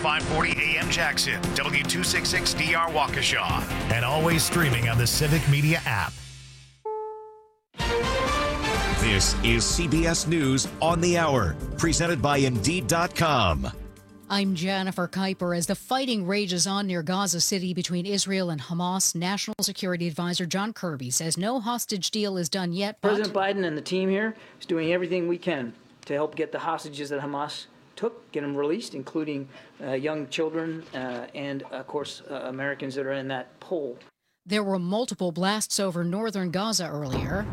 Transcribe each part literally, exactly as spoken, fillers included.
five forty A M Jackson, W two sixty-six D R Waukesha, and always streaming on the Civic Media app. This is C B S News on the Hour, presented by Indeed dot com. I'm Jennifer Kuiper. As the fighting rages on near Gaza City between Israel and Hamas, National Security Advisor John Kirby says no hostage deal is done yet. But President Biden and the team here is doing everything we can to help get the hostages that Hamas took, get them released, including uh, young children uh, and, of course, uh, Americans that are in that poll. There were multiple blasts over northern Gaza earlier.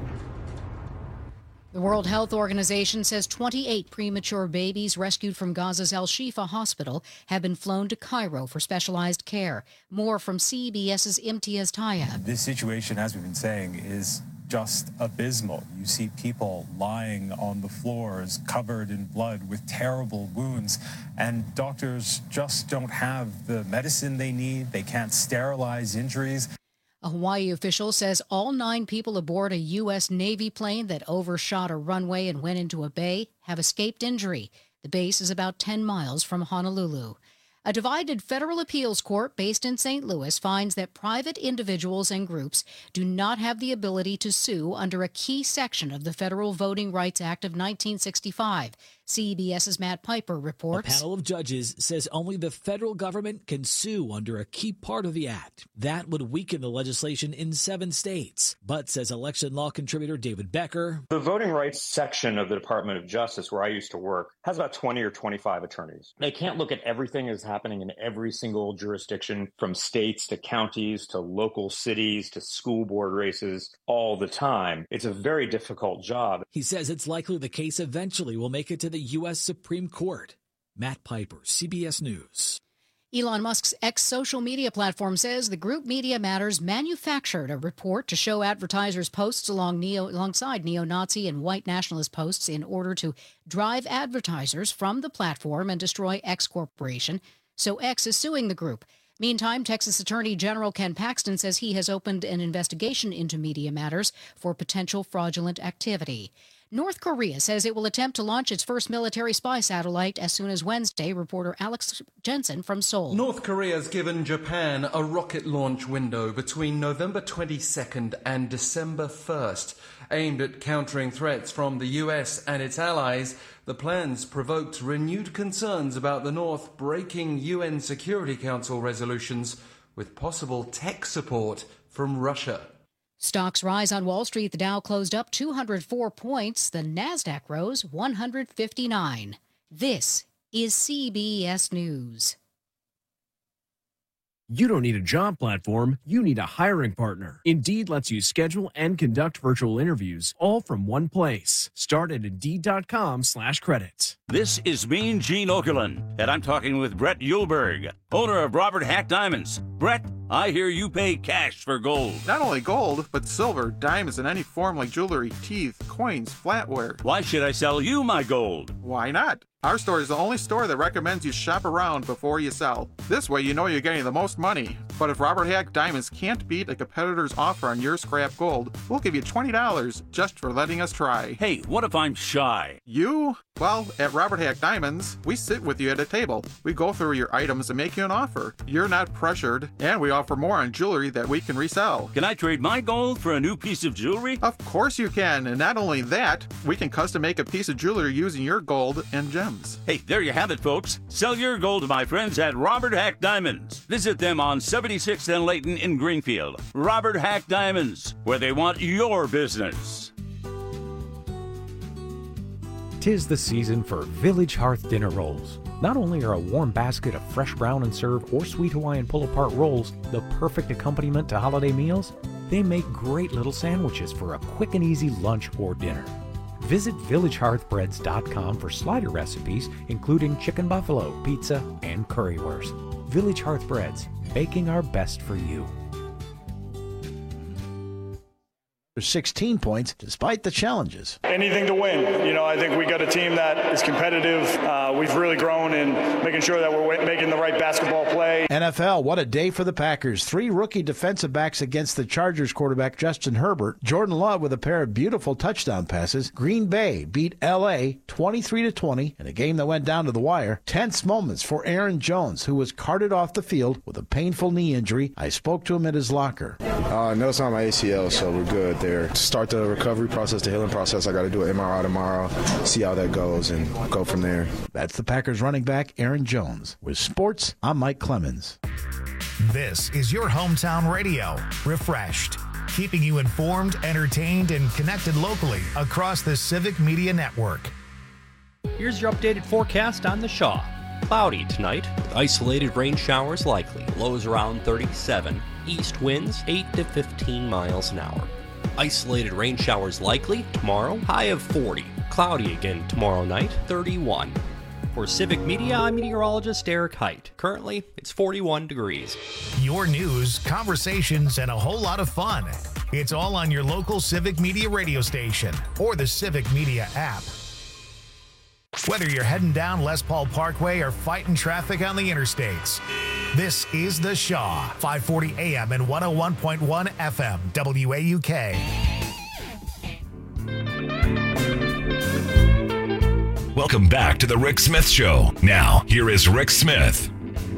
The World Health Organization says twenty-eight premature babies rescued from Gaza's Al-Shifa hospital have been flown to Cairo for specialized care. More from CBS's Imtiaz Tayeb. This situation, as we've been saying, is just abysmal. You see people lying on the floors covered in blood with terrible wounds, and doctors just don't have the medicine they need. They can't sterilize injuries. A Hawaii official says all nine people aboard a U S Navy plane that overshot a runway and went into a bay have escaped injury. The base is about ten miles from Honolulu. A divided federal appeals court based in Saint Louis finds that private individuals and groups do not have the ability to sue under a key section of the Federal Voting Rights Act of nineteen sixty-five. CBS's Matt Piper reports. A panel of judges says only the federal government can sue under a key part of the act. That would weaken the legislation in seven states. But, says election law contributor David Becker, the voting rights section of the Department of Justice, where I used to work, has about twenty or twenty-five attorneys. They can't look at everything that's happening in every single jurisdiction, from states to counties to local cities to school board races, all the time. It's a very difficult job. He says it's likely the case eventually will make it to the U S Supreme Court. Matt Piper, C B S News. Elon Musk's ex-social media platform says the group Media Matters manufactured a report to show advertisers posts along neo, alongside neo-Nazi and white nationalist posts in order to drive advertisers from the platform and destroy X Corporation. So X is suing the group. Meantime, Texas Attorney General Ken Paxton says he has opened an investigation into Media Matters for potential fraudulent activity. North Korea says it will attempt to launch its first military spy satellite as soon as Wednesday. Reporter Alex Jensen from Seoul. North Korea has given Japan a rocket launch window between November twenty-second and December first, aimed at countering threats from the U S and its allies. The plans provoked renewed concerns about the North breaking U N Security Council resolutions with possible tech support from Russia. Stocks rise on Wall Street. The Dow closed up two hundred four points. The Nasdaq rose one hundred fifty-nine. This is C B S News. You don't need a job platform, you need a hiring partner. Indeed lets you schedule and conduct virtual interviews all from one place. Start at Indeed.com slash credits. This is Mean Gene Okerlund, and I'm talking with Brett Yulberg, owner of Robert Hack Diamonds. Brett, I hear you pay cash for gold. Not only gold, but silver, diamonds, and any form like jewelry, teeth, coins, flatware. Why should I sell you my gold? Why not? Our store is the only store that recommends you shop around before you sell. This way you know you're getting the most money. But if Robert Hack Diamonds can't beat a competitor's offer on your scrap gold, we'll give you twenty dollars just for letting us try. Hey, what if I'm shy? You? Well, at Robert Hack Diamonds, we sit with you at a table. We go through your items and make you an offer. You're not pressured, and we offer more on jewelry that we can resell. Can I trade my gold for a new piece of jewelry? Of course you can, and not only that, we can custom make a piece of jewelry using your gold and gems. Hey, there you have it, folks. Sell your gold to my friends at Robert Hack Diamonds. Visit them on seventy-sixth and Layton in Greenfield. Robert Hack Diamonds, where they want your business. 'Tis the season for Village Hearth Dinner Rolls. Not only are a warm basket of fresh brown and serve or sweet Hawaiian pull-apart rolls the perfect accompaniment to holiday meals, they make great little sandwiches for a quick and easy lunch or dinner. Visit village hearth breads dot com for slider recipes, including chicken buffalo, pizza, and currywurst. Village Hearth Breads, baking our best for you. sixteen points despite the challenges. Anything to win. You know, I think we got a team that is competitive. Uh, we've really grown in making sure that we're making the right basketball play. N F L, what a day for the Packers. Three rookie defensive backs against the Chargers quarterback Justin Herbert. Jordan Love with a pair of beautiful touchdown passes. Green Bay beat L A twenty-three to twenty in a game that went down to the wire. Tense moments for Aaron Jones, who was carted off the field with a painful knee injury. I spoke to him at his locker. Uh, no, it's not my A C L, so we're good there. To start the recovery process, the healing process, I got to do an M R I tomorrow, see how that goes, and go from there. That's the Packers running back, Aaron Jones. With sports, I'm Mike Clemens. This is your hometown radio, Refreshed, keeping you informed, entertained, and connected locally across the Civic Media Network. Here's your updated forecast on the Shaw. Cloudy tonight, with isolated rain showers likely. Lows around thirty-seven. East winds eight to fifteen miles an hour. Isolated rain showers likely tomorrow, high of forty. Cloudy again tomorrow night, thirty-one. For Civic Media, I'm meteorologist Eric Height. Currently, it's forty-one degrees. Your news, conversations, and a whole lot of fun. It's all on your local Civic Media radio station or the Civic Media app. Whether you're heading down Les Paul Parkway or fighting traffic on the interstates, this is The Shaw, five forty A M and one oh one point one F M, W A U K. Welcome back to the Rick Smith Show. Now, here is Rick Smith.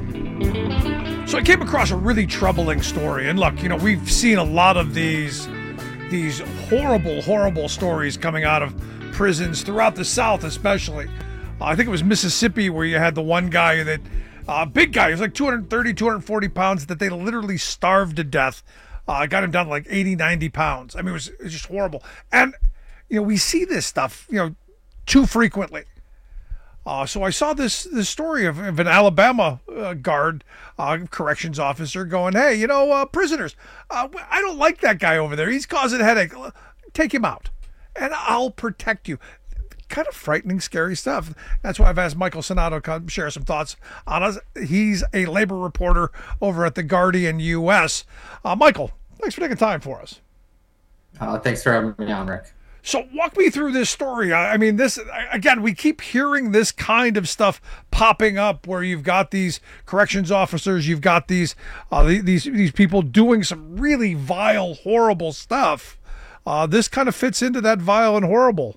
So I came across a really troubling story. And look, you know, we've seen a lot of these, these horrible, horrible stories coming out of prisons throughout the South, especially. Uh, I think it was Mississippi where you had the one guy that, uh, big guy, he was like two hundred thirty, two hundred forty pounds, that they literally starved to death. Uh, got him down to like eighty, ninety pounds. I mean, it was, it was just horrible. And, you know, we see this stuff, you know, too frequently. Uh, so I saw this this story of, of an Alabama uh, guard, uh, corrections officer going, hey, you know, uh, prisoners, uh, I don't like that guy over there. He's causing a headache. Take him out, and I'll protect you. Kind of frightening, scary stuff. That's why I've asked Michael Sonato to come share some thoughts on us. He's a labor reporter over at the Guardian U S. Uh, Michael, thanks for taking time for us. Uh, thanks for having me on, Rick. So walk me through this story. I mean, this, again, we keep hearing this kind of stuff popping up where you've got these corrections officers, you've got these uh, these these people doing some really vile, horrible stuff. Uh, this kind of fits into that vile and horrible.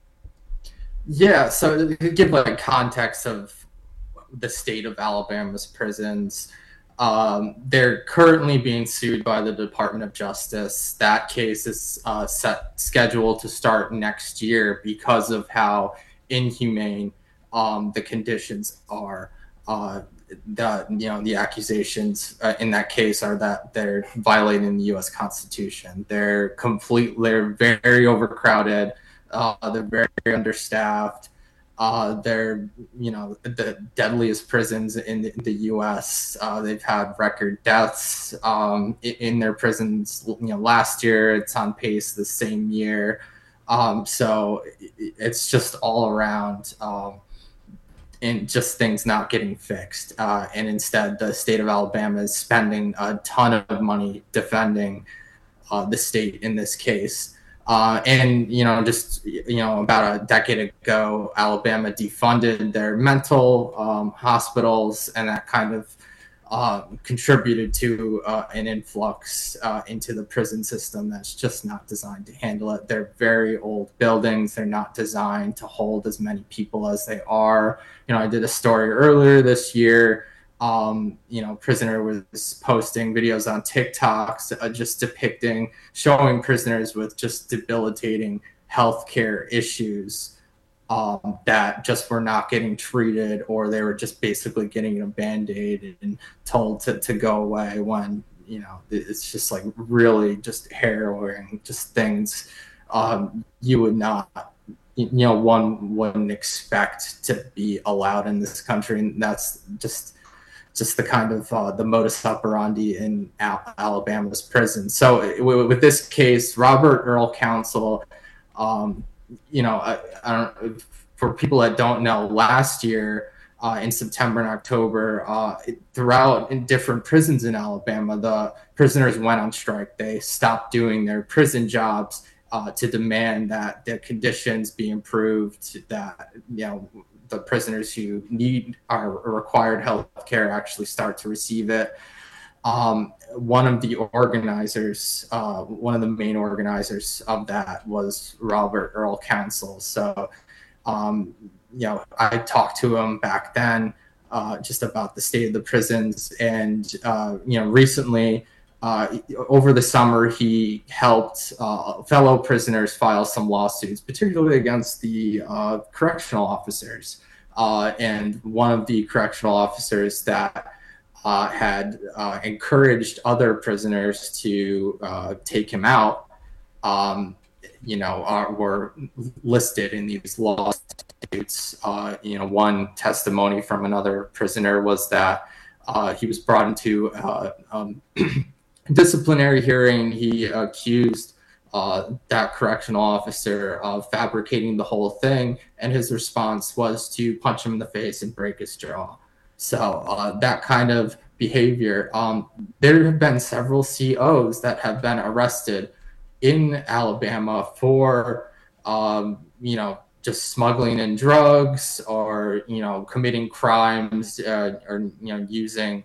Yeah, so to give like context of the state of Alabama's prisons, Um, they're currently being sued by the Department of Justice. That case is uh, set scheduled to start next year because of how inhumane um, the conditions are. Uh, the you know the accusations uh, in that case are that they're violating the U S Constitution. They're complete. They're very overcrowded. Uh, they're very understaffed. Uh, they're, you know, the deadliest prisons in the, the U S. Uh, they've had record deaths um, in, in their prisons. You know, last year it's on pace the same year. Um, so it, it's just all around, um, and just things not getting fixed. Uh, and instead, the state of Alabama is spending a ton of money defending uh, the state in this case. Uh, and, you know, just, you know, about a decade ago, Alabama defunded their mental um, hospitals, and that kind of uh, contributed to uh, an influx uh, into the prison system that's just not designed to handle it. They're very old buildings. They're not designed to hold as many people as they are. You know, I did a story earlier this year. Um, you know, prisoner was posting videos on TikTok uh, just depicting, showing prisoners with just debilitating healthcare issues um, that just were not getting treated, or they were just basically getting a Band-Aid and told to, to go away when, you know, it's just like really just harrowing, just things um, you would not, you know, one wouldn't expect to be allowed in this country. And that's just... just the kind of uh, the modus operandi in Al- Alabama's prison. So w- with this case, Robert Earl Council, um, you know, I, I don't, for people that don't know, last year uh, in September and October. Uh, throughout in different prisons in Alabama, the prisoners went on strike. They stopped doing their prison jobs uh, to demand that the conditions be improved, that, you know, the prisoners who need our required health care actually start to receive it. Um, one of the organizers, uh, one of the main organizers of that was Robert Earl Council. So, um, you know, I talked to him back then uh, just about the state of the prisons. And, uh, you know, recently, uh, over the summer, he helped uh, fellow prisoners file some lawsuits, particularly against the uh, correctional officers. Uh, and one of the correctional officers that uh, had uh, encouraged other prisoners to uh, take him out, um, you know, are, were listed in these lawsuits. Uh, you know, one testimony from another prisoner was that uh, he was brought into uh, um, disciplinary hearing. He accused uh, that correctional officer of fabricating the whole thing, and his response was to punch him in the face and break his jaw. So uh, that kind of behavior. Um, there have been several C Os that have been arrested in Alabama for, um, you know, just smuggling in drugs or, you know, committing crimes uh, or, you know, using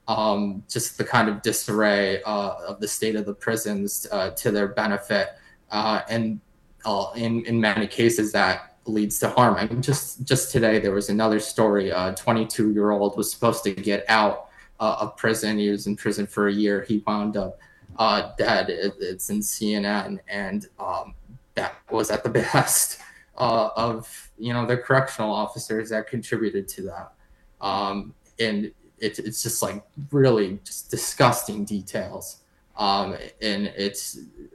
um, just the kind of disarray uh, of the state of the prisons uh, to their benefit. Uh, and uh, in, in many cases that leads to harm. I mean, just, just today, there was another story. A twenty-two year old was supposed to get out uh, of prison. He was in prison for a year. He wound up uh, dead. It, it's in C N N. And um, that was at the behest uh, of, you know, the correctional officers that contributed to that. Um, and it, it's just like really just disgusting details. Um, and it's,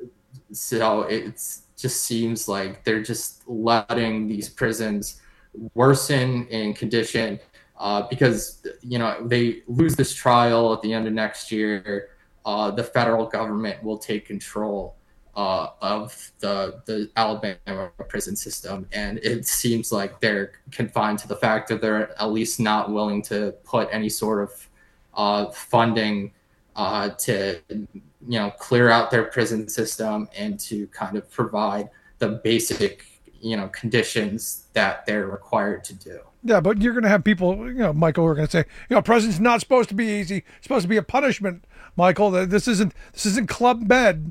so it's just seems like they're just letting these prisons worsen in condition uh, because, you know, they lose this trial at the end of next year. Uh, the federal government will take control uh, of the, the Alabama prison system. And it seems like they're confined to the fact that they're at least not willing to put any sort of uh, funding uh, to, you know, clear out their prison system and to kind of provide the basic, you know, conditions that they're required to do. Yeah, but you're going to have people, you know, Michael, who are going to say, you know, prison's not supposed to be easy. It's supposed to be a punishment, Michael. This isn't, this isn't Club Med.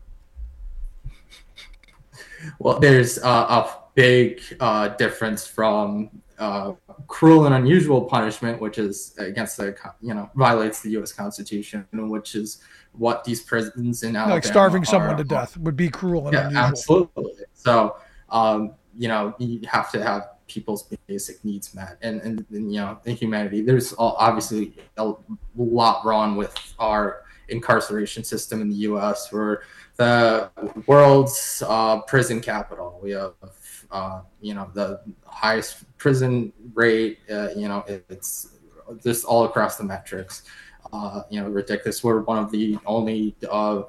Well, there's uh, a big uh, difference from uh, cruel and unusual punishment, which is against the, you know, violates the U S Constitution, which is what these prisons in Alabama like starving are, someone to death would be cruel and yeah, unusual. Absolutely. So, um, you know, you have to have people's basic needs met, and and, and you know, in humanity, there's obviously a lot wrong with our incarceration system in the U S. We're the world's uh, prison capital. We have, uh, you know, the highest prison rate. Uh, you know, it, it's just all across the metrics. Uh, you know, ridiculous. We're one of the only uh,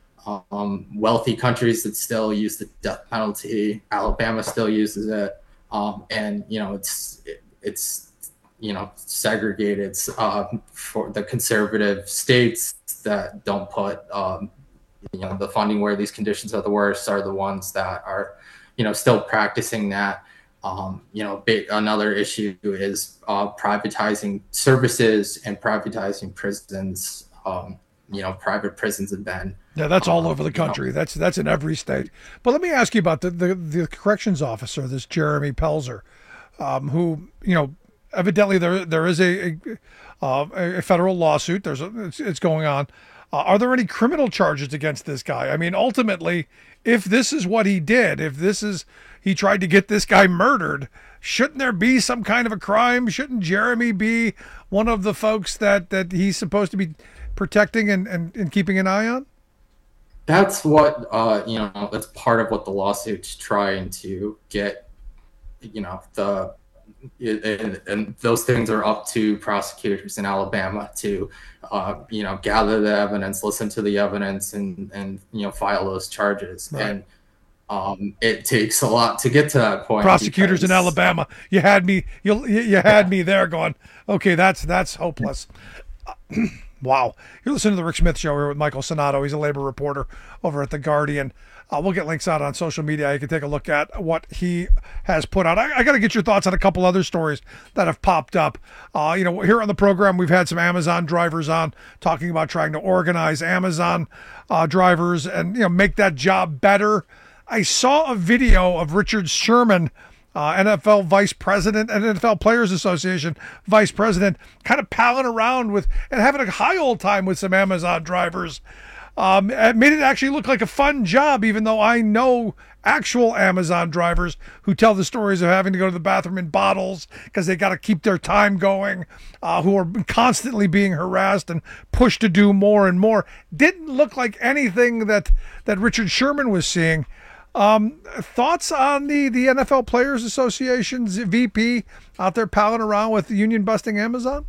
um, wealthy countries that still use the death penalty. Alabama still uses it, um, and you know, it's it, it's you know segregated uh, for the conservative states that don't put um, you know the funding where these conditions are the worst are the ones that are you know still practicing that. Um, you know, big, another issue is uh, privatizing services and privatizing prisons. Um, you know, private prisons have been. Yeah, that's all um, over the country. You know, that's that's in every state. But let me ask you about the the, the corrections officer, this Jeremy Pelzer, um, who you know, evidently there there is a a, uh, a federal lawsuit. There's a, it's, it's going on. Uh, are there any criminal charges against this guy? I mean, ultimately, if this is what he did, if this is, he tried to get this guy murdered, shouldn't there be some kind of a crime? Shouldn't Jeremy be one of the folks that, that he's supposed to be protecting and, and, and keeping an eye on? That's what, uh, you know, that's part of what the lawsuit's trying to get, you know, the, and, and those things are up to prosecutors in Alabama to, uh, you know, gather the evidence, listen to the evidence, and and you know, file those charges. Right. And Um, it takes a lot to get to that point. Prosecutors because, in Alabama, you had me, you you had yeah. me there going, okay, that's that's hopeless. Wow. You're listening to the Rick Smith Show here with Michael Sonato. He's a labor reporter over at The Guardian. Uh, we'll get links out on social media. You can take a look at what he has put out. I, I got to get your thoughts on a couple other stories that have popped up. Uh, you know, here on the program, we've had some Amazon drivers on talking about trying to organize Amazon uh, drivers and, you know, make that job better. I saw a video of Richard Sherman, Uh, N F L Vice President and N F L Players Association Vice President, kind of palling around with and having a high old time with some Amazon drivers. Um, it made it actually look like a fun job, even though I know actual Amazon drivers who tell the stories of having to go to the bathroom in bottles because they got to keep their time going, uh, who are constantly being harassed and pushed to do more and more. Didn't look like anything that, that Richard Sherman was seeing. Um, thoughts on the, the N F L Players Association's V P out there palling around with union busting Amazon?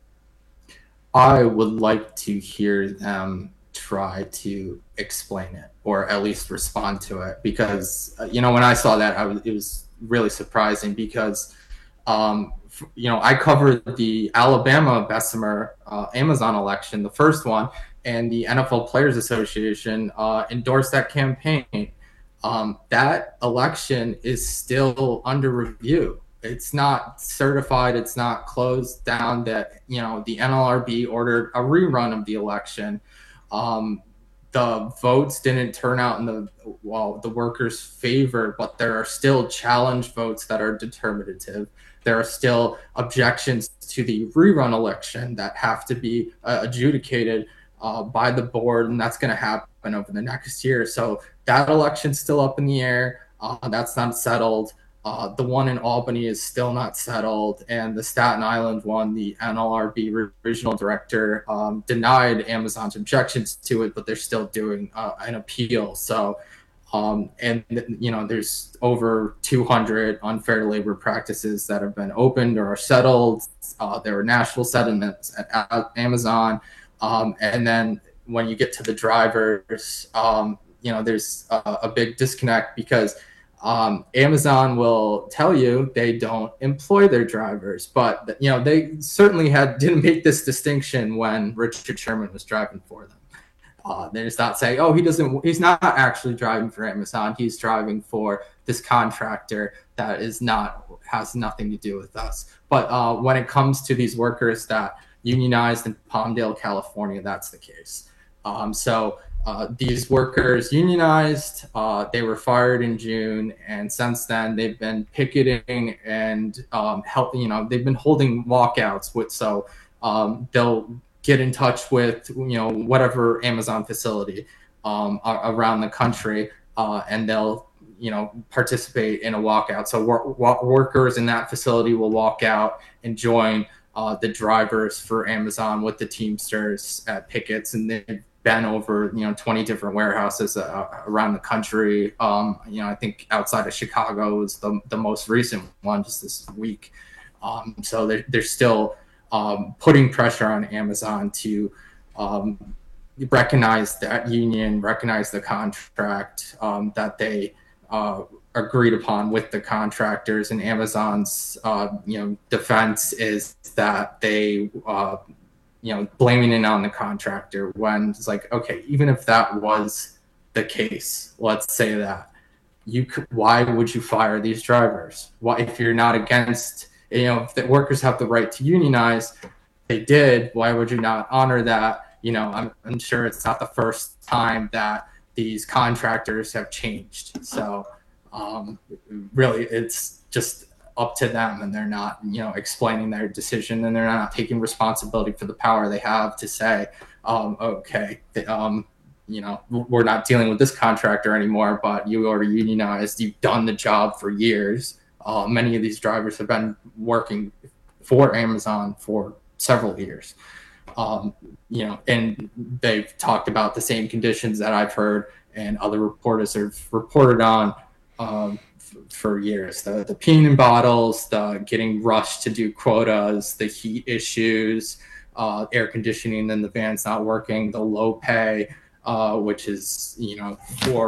I would like to hear them try to explain it or at least respond to it because, uh, you know, when I saw that, I was, it was really surprising because, um, f- you know, I covered the Alabama Bessemer uh, Amazon election, the first one, and the N F L Players Association uh, endorsed that campaign. Um, that election is still under review. It's not certified. It's not closed down. That, you know, the N L R B ordered a rerun of the election. Um, the votes didn't turn out in the, well, the workers' favor, but there are still challenge votes that are determinative. There are still objections to the rerun election that have to be uh, adjudicated uh, by the board, and that's going to happen over the next year. So that election's still up in the air. Uh, that's not settled. Uh, the one in Albany is still not settled. And the Staten Island one, the N L R B regional director um, denied Amazon's objections to it, but they're still doing uh, an appeal. So, um, and, you know, there's over two hundred unfair labor practices that have been opened or are settled. Uh, there were national settlements at, at Amazon. Um, and then when you get to the drivers, um, you know, there's a, a big disconnect because um, Amazon will tell you they don't employ their drivers, but, you know, they certainly had didn't make this distinction when Richard Sherman was driving for them. Uh, they're just not saying, oh, he doesn't, he's not actually driving for Amazon. He's driving for this contractor that is not, has nothing to do with us. But uh, when it comes to these workers that unionized in Palmdale, California, that's the case. Um, so uh, these workers unionized, uh, they were fired in June, and since then they've been picketing and um, help, you know, they've been holding walkouts with, so um, they'll get in touch with, you know, whatever Amazon facility um, around the country, uh, and they'll, you know, participate in a walkout. So wor- wor- workers in that facility will walk out and join uh, the drivers for Amazon with the Teamsters at pickets, and they've been over, you know, twenty different warehouses uh, around the country. Um, you know, I think outside of Chicago is the the most recent one just this week. Um, so they're, they're still um, putting pressure on Amazon to um, recognize that union, recognize the contract um, that they uh, agreed upon with the contractors. And Amazon's, uh, you know, defense is that they, uh, you know, blaming it on the contractor when it's like, okay, even if that was the case, let's say that, you could, why would you fire these drivers? Why, if you're not against, you know, if the workers have the right to unionize, they did, why would you not honor that? You know, I'm, I'm sure it's not the first time that these contractors have changed. So um, really, it's just up to them, and they're not, you know, explaining their decision, and they're not taking responsibility for the power they have to say, um, okay, um, you know, we're not dealing with this contractor anymore, but you are unionized, you've done the job for years. Uh, many of these drivers have been working for Amazon for several years. Um, you know, and they've talked about the same conditions that I've heard and other reporters have reported on um, f- for years. The, the peeing in bottles, the getting rushed to do quotas, the heat issues, uh, air conditioning, then the van's not working, the low pay, uh, which is, you know, for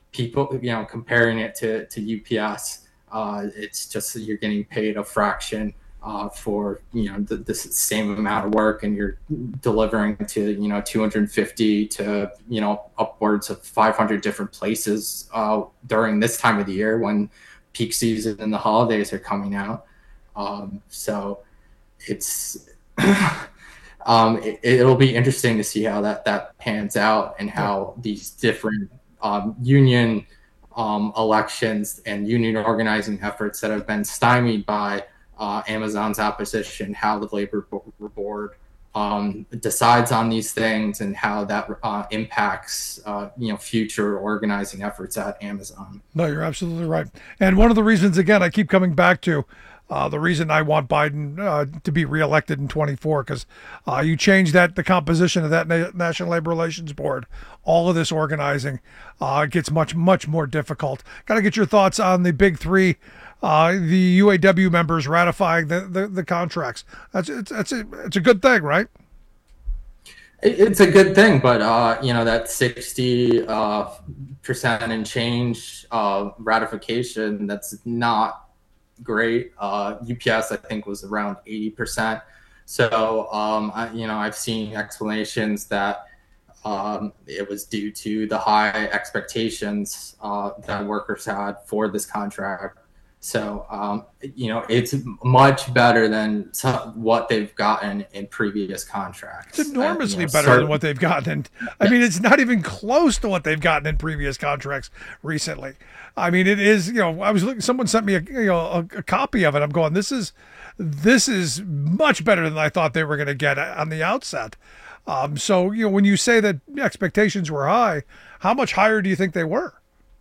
people, you know, comparing it to, to U P S, uh, it's just that you're getting paid a fraction uh, for, you know, the, the same amount of work, and you're delivering to, you know, two hundred fifty to, you know, upwards of five hundred different places uh, during this time of the year when peak season and the holidays are coming out. Um, so it's, um, it, it'll be interesting to see how that, that pans out, and how these different um, union um, elections and union organizing efforts that have been stymied by uh, Amazon's opposition, how the labor board um, decides on these things, and how that uh, impacts, uh, you know, future organizing efforts at Amazon. No, you're absolutely right. And one of the reasons, again, I keep coming back to uh, the reason I want Biden uh, to be reelected in twenty-four, because uh, you change that, the composition of that Na- National Labor Relations Board, all of this organizing uh, gets much, much more difficult. Got to get your thoughts on the big three, uh, the U A W members ratifying the, the, the contracts. That's it's, it's, a, it's a good thing, right? It's a good thing, but uh, you know, that sixty uh, percent and change uh, ratification, that's not great. Uh, U P S, I think, was around eighty percent. So, um, I, you know, I've seen explanations that um, it was due to the high expectations uh, that workers had for this contract. So, um, you know, it's much better than some, what they've gotten in previous contracts. It's enormously and, you know, better certain, than what they've gotten. And I mean, it's not even close to what they've gotten in previous contracts recently. I mean, it is, you know, I was looking, someone sent me a, you know, a, a copy of it. I'm going, this is, this is much better than I thought they were going to get on the outset. Um, so, you know, when you say that expectations were high, how much higher do you think they were?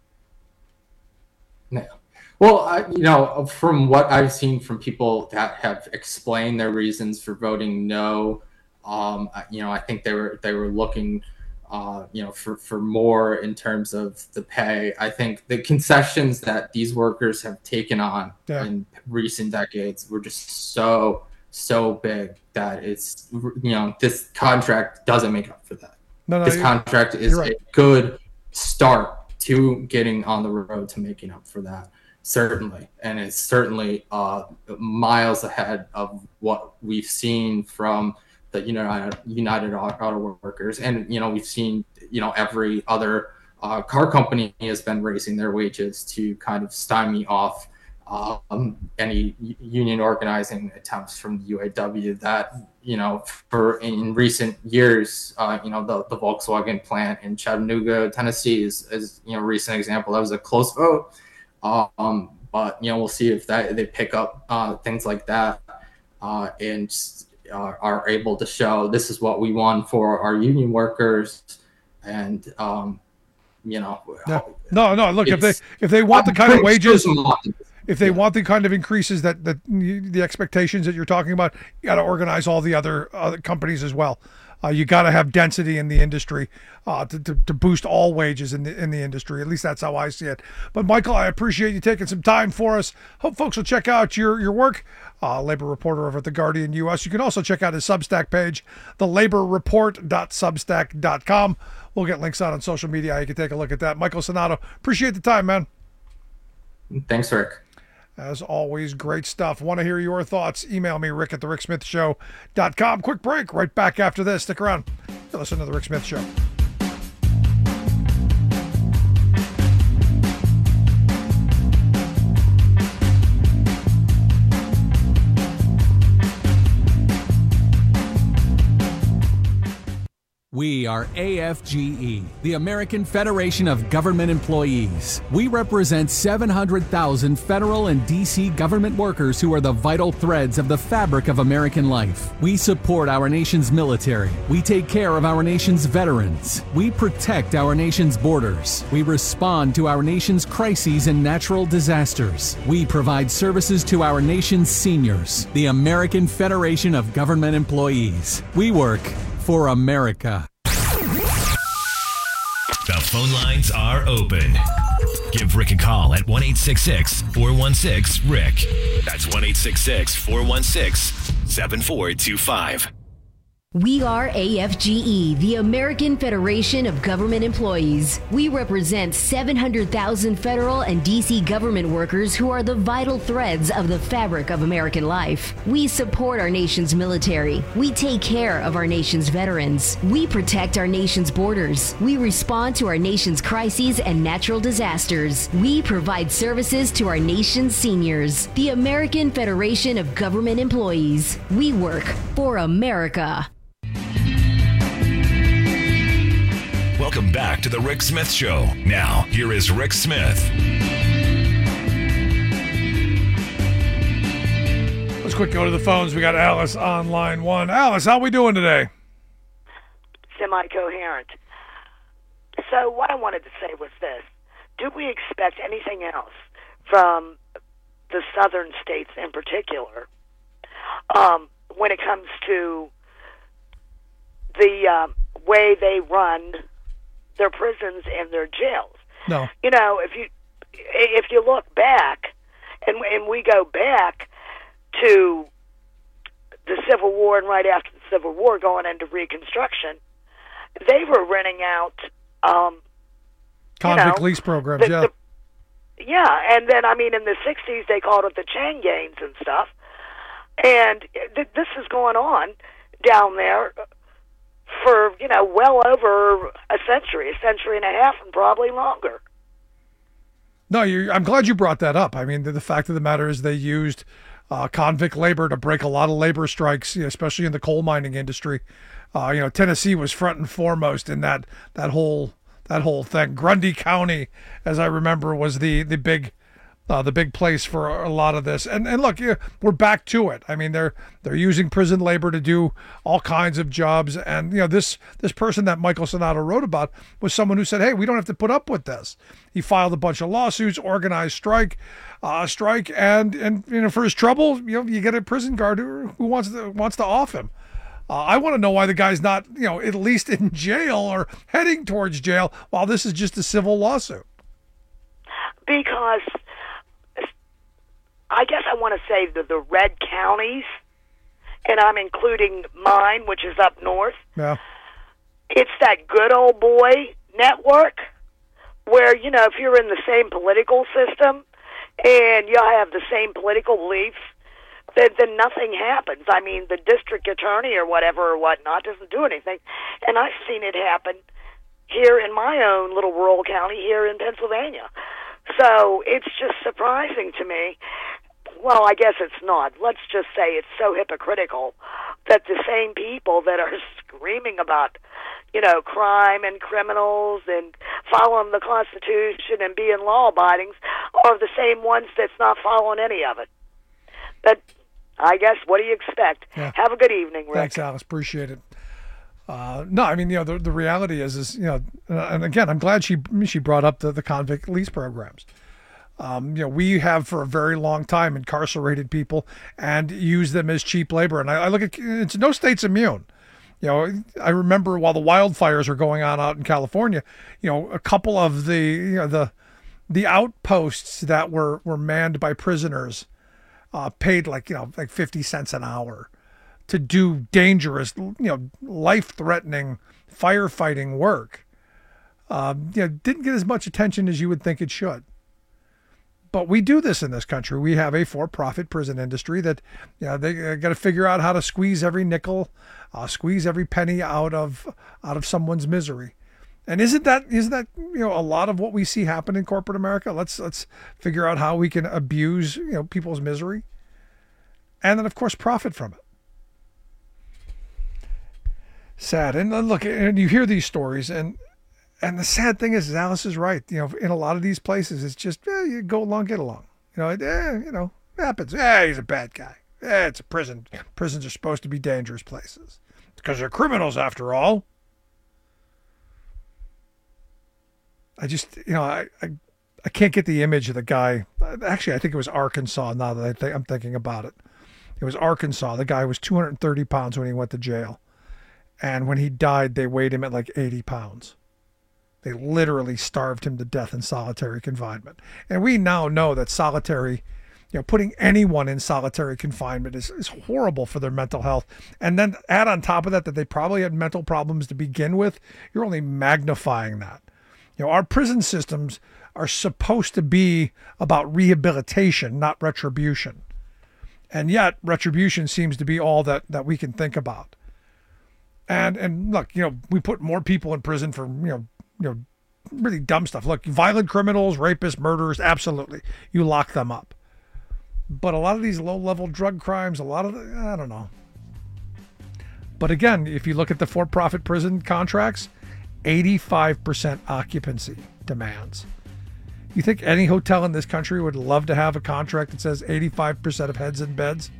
No. Well, I, you know, from what I've seen from people that have explained their reasons for voting no, um, you know, I think they were they were looking, uh, you know, for, for more in terms of the pay. I think the concessions that these workers have taken on yeah. in recent decades were just so so big that it's, you know, this contract doesn't make up for that. No, no, this contract is right. a good start to getting on the road to making up for that. Certainly, and it's certainly uh, miles ahead of what we've seen from the United United Auto Workers, and you know we've seen you know every other uh, car company has been raising their wages to kind of stymie off um, any union organizing attempts from the U A W. That you know for in recent years, uh, you know the, the Volkswagen plant in Chattanooga, Tennessee is, is you know a recent example. That was a close vote. Um, but you know, we'll see if that they pick up uh, things like that uh, and uh, are able to show this is what we want for our union workers, and um, you know, no, no, no. Look, if they if they want the kind of wages, if they yeah. want the kind of increases that that the expectations that you're talking about, you got to organize all the other other companies as well. Uh, you got to have density in the industry uh, to, to to boost all wages in the in the industry. At least that's how I see it. But Michael, I appreciate you taking some time for us. Hope folks will check out your your work. Uh, labor reporter over at the Guardian U S. You can also check out his Substack page, the labor report dot substack dot com. We'll get links out on social media. You can take a look at that. Michael Sonato, appreciate the time, man. Thanks, Rick. As always, great stuff. Want to hear your thoughts? Email me, Rick at the Rick Smith Show dot com. Quick break. Right back after this. Stick around. You're listening to The Rick Smith Show. We are A F G E, the American Federation of Government Employees. We represent seven hundred thousand federal and D C government workers who are the vital threads of the fabric of American life. We support our nation's military. We take care of our nation's veterans. We protect our nation's borders. We respond to our nation's crises and natural disasters. We provide services to our nation's seniors. The American Federation of Government Employees. We work for America. The phone lines are open. Give Rick a call at one eight six six, four one six, RICK. That's one eight six six, four one six, seven four two five. We are A F G E, the American Federation of Government Employees. We represent seven hundred thousand federal and D C government workers who are the vital threads of the fabric of American life. We support our nation's military. We take care of our nation's veterans. We protect our nation's borders. We respond to our nation's crises and natural disasters. We provide services to our nation's seniors. The American Federation of Government Employees. We work for America. Welcome back to the Rick Smith Show. Now, here is Rick Smith. Let's quick go to the phones. We got Alice on line one. Alice, how we doing today? Semi-coherent. So what I wanted to say was this. Do we expect anything else from the southern states in particular um, when it comes to the uh, way they run their prisons and their jails? No. You know, if you if you look back, and and we go back to the Civil War and right after the Civil War, going into Reconstruction, they were renting out um, convict you know, lease programs. the, yeah. The, yeah, and then I mean, in the sixties they called it the chain gangs and stuff, and th- this is going on down there for, you know, well over a century, a century and a half, and probably longer. No, you're, I'm glad you brought that up. I mean, the, the fact of the matter is they used uh, convict labor to break a lot of labor strikes, you know, especially in the coal mining industry. Uh, you know, Tennessee was front and foremost in that that whole that whole thing. Grundy County, as I remember, was the the big uh, the big place for a lot of this. And and look, yeah, we're back to it. I mean, they're they're using prison labor to do all kinds of jobs. And you know, this this person that Michael Sonato wrote about was someone who said, "Hey, we don't have to put up with this." He filed a bunch of lawsuits, organized strike, uh, strike, and and you know, for his trouble, you know, you get a prison guard who, who wants to wants to off him. Uh, I want to know why the guy's not, you know, at least in jail or heading towards jail while this is just a civil lawsuit. Because I guess I want to say that the red counties, and I'm including mine, which is up north, yeah. It's that good old boy network where, you know, if you're in the same political system and you have the same political beliefs, then, then nothing happens. I mean, the district attorney or whatever or whatnot doesn't do anything. And I've seen it happen here in my own little rural county here in Pennsylvania. So it's just surprising to me. Well, I guess it's not. Let's just say it's so hypocritical that the same people that are screaming about, you know, crime and criminals and following the Constitution and being law-abiding are the same ones that's not following any of it. But I guess, what do you expect? Yeah. Have a good evening, Rick. Thanks, Alice. Appreciate it. Uh, no, I mean, you know, the, the reality is, is, you know, uh, and again, I'm glad she she brought up the, the convict lease programs. Um, you know, we have for a very long time incarcerated people and use them as cheap labor. And I, I look at, it's no state's immune. You know, I remember while the wildfires were going on out in California, you know, a couple of the, you know, the, the outposts that were, were manned by prisoners uh, paid like, you know, like fifty cents an hour to do dangerous, you know, life-threatening firefighting work. Um, you know, didn't get as much attention as you would think it should. But we do this in this country. We have a for-profit prison industry that, you know, they got to figure out how to squeeze every nickel, uh, squeeze every penny out of out of someone's misery. And isn't that isn't that you know a lot of what we see happen in corporate America? Let's let's figure out how we can abuse, you know, people's misery, and then of course profit from it. Sad. And look, and you hear these stories, and and the sad thing is, is Alice is right. You know, in a lot of these places, it's just eh, you go along, get along. You know, eh, you know, it happens. Yeah, he's a bad guy. Eh, it's a prison. Prisons are supposed to be dangerous places because they're criminals after all. I just, you know, I, I I can't get the image of the guy. Actually, I think it was Arkansas. Now that I think I'm thinking about it, it was Arkansas. The guy was two hundred thirty pounds when he went to jail. And when he died, they weighed him at like eighty pounds. They literally starved him to death in solitary confinement. And we now know that solitary You know, putting anyone in solitary confinement is, is horrible for their mental health. And then add on top of that that they probably had mental problems to begin with. You're only magnifying that. You know, our prison systems are supposed to be about rehabilitation, not retribution. And yet retribution seems to be all that, that we can think about. And and look, you know, we put more people in prison for, you know, you know, really dumb stuff. Look, violent criminals, rapists, murderers, absolutely. You lock them up. But a lot of these low-level drug crimes, a lot of the, I don't know. But again, if you look at the for-profit prison contracts, eighty-five percent occupancy demands. You think any hotel in this country would love to have a contract that says eighty-five percent of heads in beds?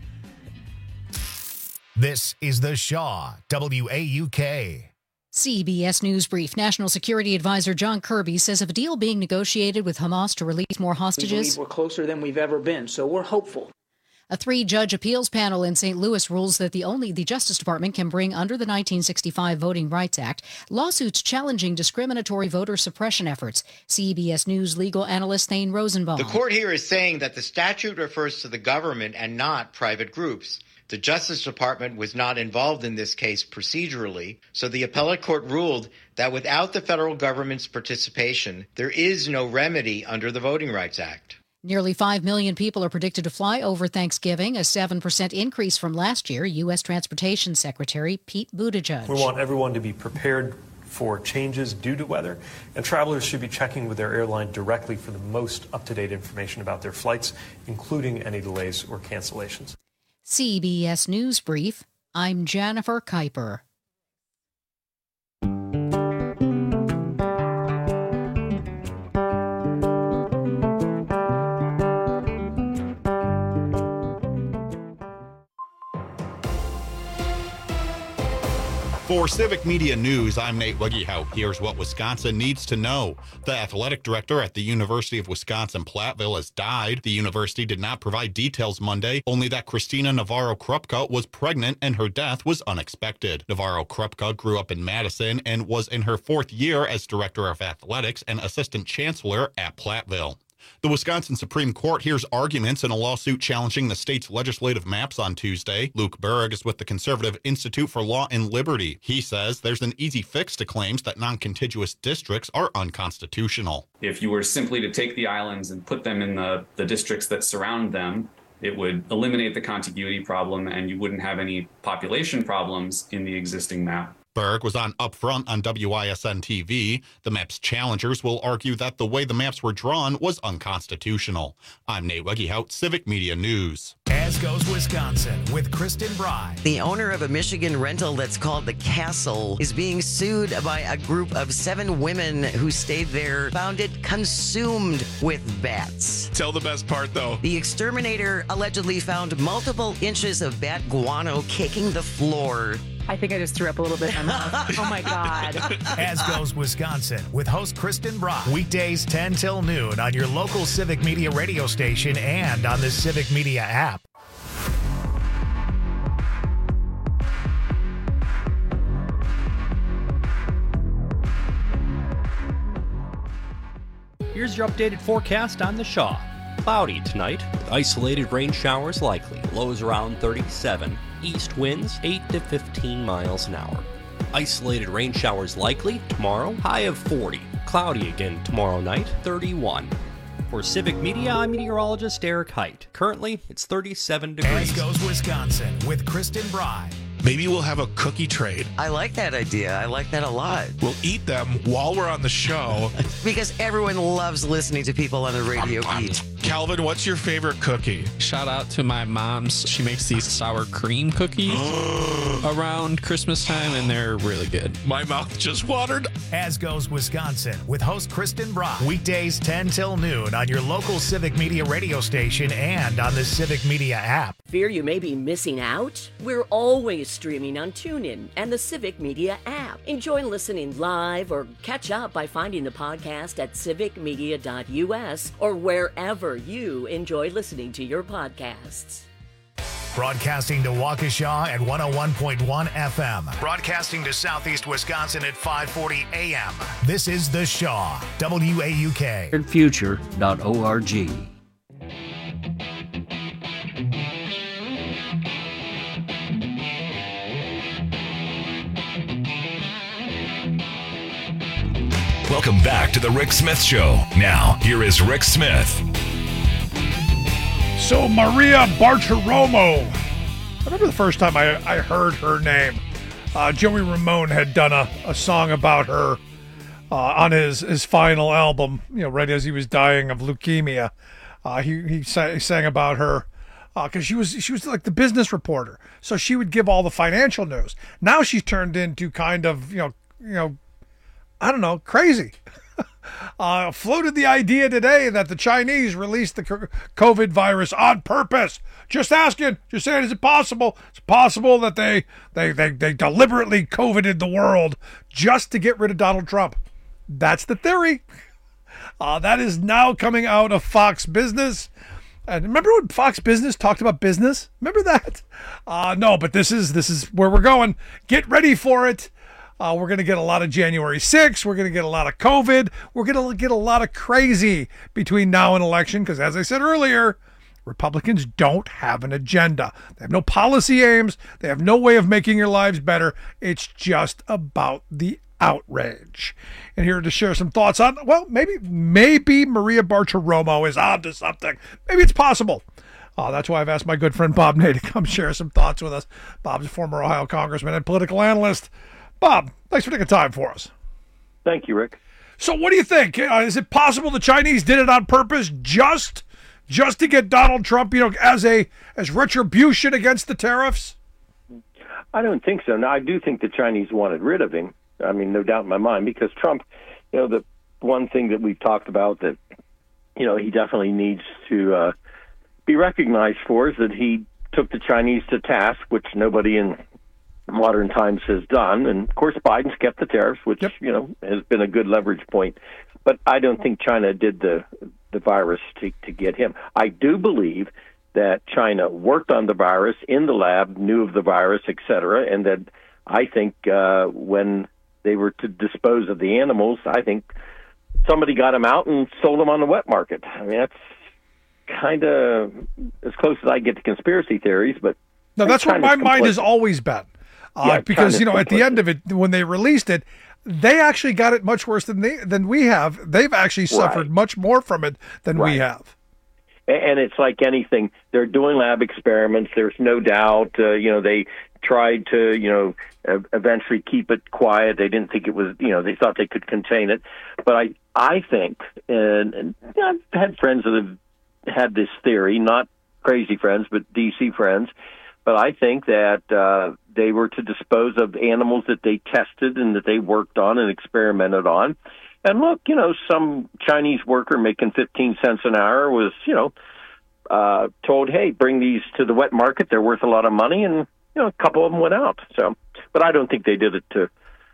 This is The Shaw, W A U K. C B S News Brief. National Security Advisor John Kirby says of a deal being negotiated with Hamas to release more hostages. We believe we're closer than we've ever been, so we're hopeful. A three-judge appeals panel in Saint Louis rules that the only the Justice Department can bring under the nineteen sixty-five Voting Rights Act lawsuits challenging discriminatory voter suppression efforts. C B S News legal analyst Thane Rosenbaum. The court here is saying that the statute refers to the government and not private groups. The Justice Department was not involved in this case procedurally, so the appellate court ruled that without the federal government's participation, there is no remedy under the Voting Rights Act. Nearly five million people are predicted to fly over Thanksgiving, a seven percent increase from last year, U S Transportation Secretary Pete Buttigieg. We want everyone to be prepared for changes due to weather, and travelers should be checking with their airline directly for the most up-to-date information about their flights, including any delays or cancellations. C B S News Brief. I'm Jennifer Kuiper. For Civic Media News, I'm Nate Wiggyhout. Here's what Wisconsin needs to know. The athletic director at the University of Wisconsin-Platteville has died. The university did not provide details Monday, only that Christina Navarro-Krupka was pregnant and her death was unexpected. Navarro-Krupka grew up in Madison and was in her fourth year as director of athletics and assistant chancellor at Platteville. The Wisconsin Supreme Court hears arguments in a lawsuit challenging the state's legislative maps on Tuesday. Luke Berg is with the Conservative Institute for Law and Liberty. He says there's an easy fix to claims that non-contiguous districts are unconstitutional. If you were simply to take the islands and put them in the, the districts that surround them, it would eliminate the contiguity problem and you wouldn't have any population problems in the existing map. Berg was on Upfront on W I S N T V. The map's challengers will argue that the way the maps were drawn was unconstitutional. I'm Nate Wiggyhout, Civic Media News. As goes Wisconsin with Kristen Bry. The owner of a Michigan rental that's called The Castle is being sued by a group of seven women who stayed there, found it consumed with bats. Tell the best part, though. The exterminator allegedly found multiple inches of bat guano caking the floor. I think I just threw up a little bit in my mouth. Oh, my God. As goes Wisconsin with host Kristen Bry. Weekdays ten till noon on your local Civic Media radio station and on the Civic Media app. Here's your updated forecast on the Shaw. Cloudy tonight, with isolated rain showers likely. Lows around thirty-seven. East winds eight to fifteen miles an hour. Isolated rain showers likely tomorrow. High of forty. Cloudy again tomorrow night, thirty-one. For Civic Media, I'm meteorologist Eric Height. Currently, it's thirty-seven degrees. As goes Wisconsin with Kristen Bry. Maybe we'll have a cookie trade. I like that idea. I like that a lot. We'll eat them while we're on the show. Because everyone loves listening to people on the radio eat. Calvin, what's your favorite cookie? Shout out to my mom's. She makes these sour cream cookies around Christmas time, and they're really good. My mouth just watered. As goes Wisconsin with host Kristen Bry. Weekdays ten till noon on your local Civic Media radio station and on the Civic Media app. Fear you may be missing out? We're always streaming on TuneIn and the Civic Media app. Enjoy listening live or catch up by finding the podcast at civic media dot U S or wherever you enjoy listening to your podcasts. Broadcasting to Waukesha at one oh one point one F M. Broadcasting to Southeast Wisconsin at five forty A M. This is The Shaw, W A U K. future dot org. Welcome back to the Rick Smith Show. Now, here is Rick Smith. So, Maria Bartiromo. I remember the first time I, I heard her name. Uh, Joey Ramone had done a, a song about her uh, on his, his final album, you know, right as he was dying of leukemia. Uh, he he, sang, he sang about her because uh, she was she was like the business reporter, so she would give all the financial news. Now she's turned into kind of you know you know I don't know crazy. uh, floated the idea today that the Chinese released the COVID virus on purpose. Just asking, just saying, is it possible? It's possible that they they they they deliberately COVIDed the world just to get rid of Donald Trump. That's the theory. Uh, that is now coming out of Fox Business. And remember when Fox Business talked about business? Remember that? Uh, no, but this is this is where we're going. Get ready for it. Uh, we're going to get a lot of January sixth. We're going to get a lot of COVID. We're going to get a lot of crazy between now and election because, as I said earlier, Republicans don't have an agenda. They have no policy aims. They have no way of making your lives better. It's just about the outrage. And here to share some thoughts on, well, maybe maybe Maria Bartiromo is onto something. Maybe it's possible. Uh, that's why I've asked my good friend Bob Ney to come share some thoughts with us. Bob's a former Ohio congressman and political analyst. Bob, thanks for taking time for us. Thank you, Rick. So what do you think? Uh, is it possible the Chinese did it on purpose just just to get Donald Trump, you know, as a as retribution against the tariffs? I don't think so. Now, I do think the Chinese wanted rid of him. I mean, no doubt in my mind, because Trump, you know, the one thing that we've talked about that, you know, he definitely needs to uh, be recognized for is that he took the Chinese to task, which nobody in modern times has done. And, of course, Biden's kept the tariffs, which, yep. you know, has been a good leverage point. But I don't think China did the the virus to, to get him. I do believe that China worked on the virus in the lab, knew of the virus, et cetera, and that I think uh, when they were to dispose of the animals, I think somebody got them out and sold them on the wet market. I mean, that's kind of as close as I get to conspiracy theories, but no, that's where my mind has always been. Uh, yeah, because, you know, at the end of it, when they released it, they actually got it much worse than they than we have. They've actually suffered right. much more from it than right. we have. And it's like anything. They're doing lab experiments. There's no doubt. Uh, you know, they tried to, you know, uh, eventually keep it quiet. They didn't think it was, you know, they thought they could contain it. But I, I think, and, and I've had friends that have had this theory, not crazy friends, but D C friends. But I think that uh, they were to dispose of animals that they tested and that they worked on and experimented on. And look, you know, some Chinese worker making fifteen cents an hour was, you know, uh, told, hey, bring these to the wet market. They're worth a lot of money. And, you know, a couple of them went out. So, but I don't think they did it to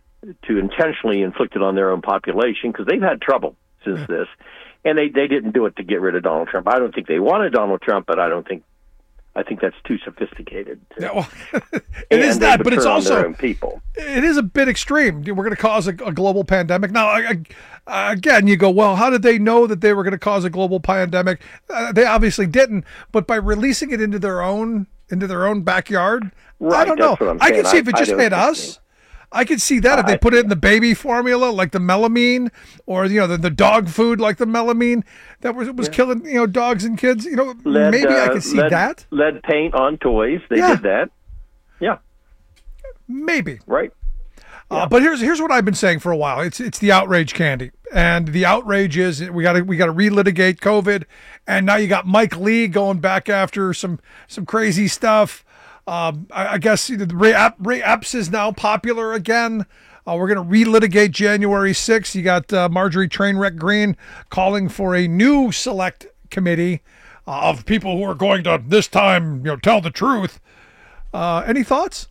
to intentionally inflict it on their own population because they've had trouble since yeah. this. And they, they didn't do it to get rid of Donald Trump. I don't think they wanted Donald Trump, but I don't think I think that's too sophisticated. To, yeah, well, it is that, but it's also people. It is a bit extreme. We're going to cause a, a global pandemic. Now, I, I, again, you go, well, how did they know that they were going to cause a global pandemic? Uh, they obviously didn't. But by releasing it into their own into their own backyard, right, I don't know. I can see I, if it just hit us. I could see that uh, if they put it in the baby formula, like the melamine, or you know the, the dog food, like the melamine that was was yeah. killing you know dogs and kids. You know, lead, maybe uh, I could see lead, that. Lead paint on toys. They yeah. did that. Yeah, maybe. Right. Uh, yeah. But here's here's what I've been saying for a while. It's it's the outrage candy, and the outrage is we got to we got to relitigate COVID, and now you got Mike Lee going back after some some crazy stuff. Um, I, I guess you know, Ray, Ray Epps is now popular again. Uh, we're going to relitigate January sixth. You got uh, Marjorie Trainwreck Green calling for a new select committee uh, of people who are going to this time, you know, tell the truth. Uh, any thoughts?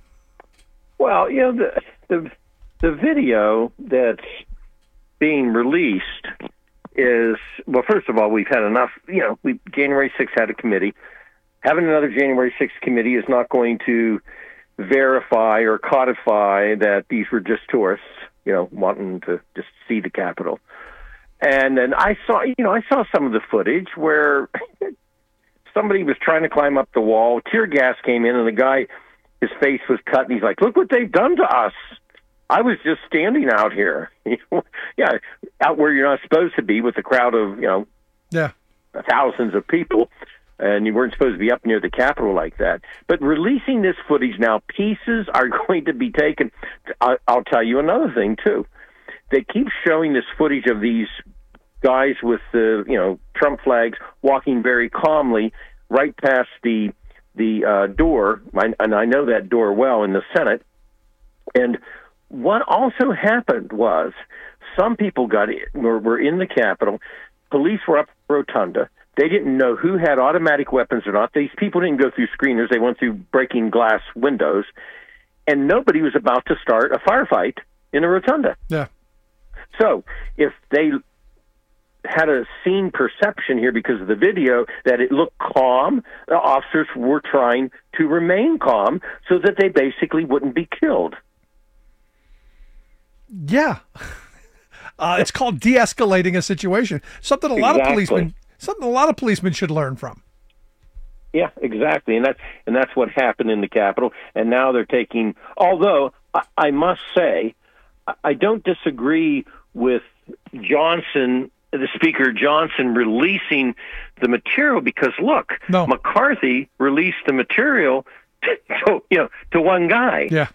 Well, you know, the, the the video that's being released is, well, first of all, we've had enough. You know, we January sixth had a committee. Having another January sixth committee is not going to verify or codify that these were just tourists, you know, wanting to just see the Capitol. And then I saw, you know, I saw some of the footage where somebody was trying to climb up the wall. Tear gas came in, and the guy, his face was cut, and he's like, "Look what they've done to us." I was just standing out here, yeah, out where you're not supposed to be with a crowd of, you know, yeah, thousands of people, and you weren't supposed to be up near the Capitol like that. But releasing this footage now, pieces are going to be taken. I, I'll tell you another thing, too. They keep showing this footage of these guys with the, you know, Trump flags walking very calmly right past the the uh, door, and I know that door well, in the Senate. And what also happened was some people got in, were, were in the Capitol. Police were up Rotunda. They didn't know who had automatic weapons or not. These people didn't go through screeners. They went through breaking glass windows. And nobody was about to start a firefight in a Rotunda. Yeah. So if they had a scene perception here because of the video that it looked calm, the officers were trying to remain calm so that they basically wouldn't be killed. Yeah. Uh, it's called de-escalating a situation. Something a lot Exactly. of policemen something a lot of policemen should learn from. Yeah, exactly. And that's and that's what happened in the Capitol. And now they're taking, although I, I must say, I, I don't disagree with Johnson, the Speaker Johnson, releasing the material because, look, no. McCarthy released the material to, to, you know, to one guy. Yeah.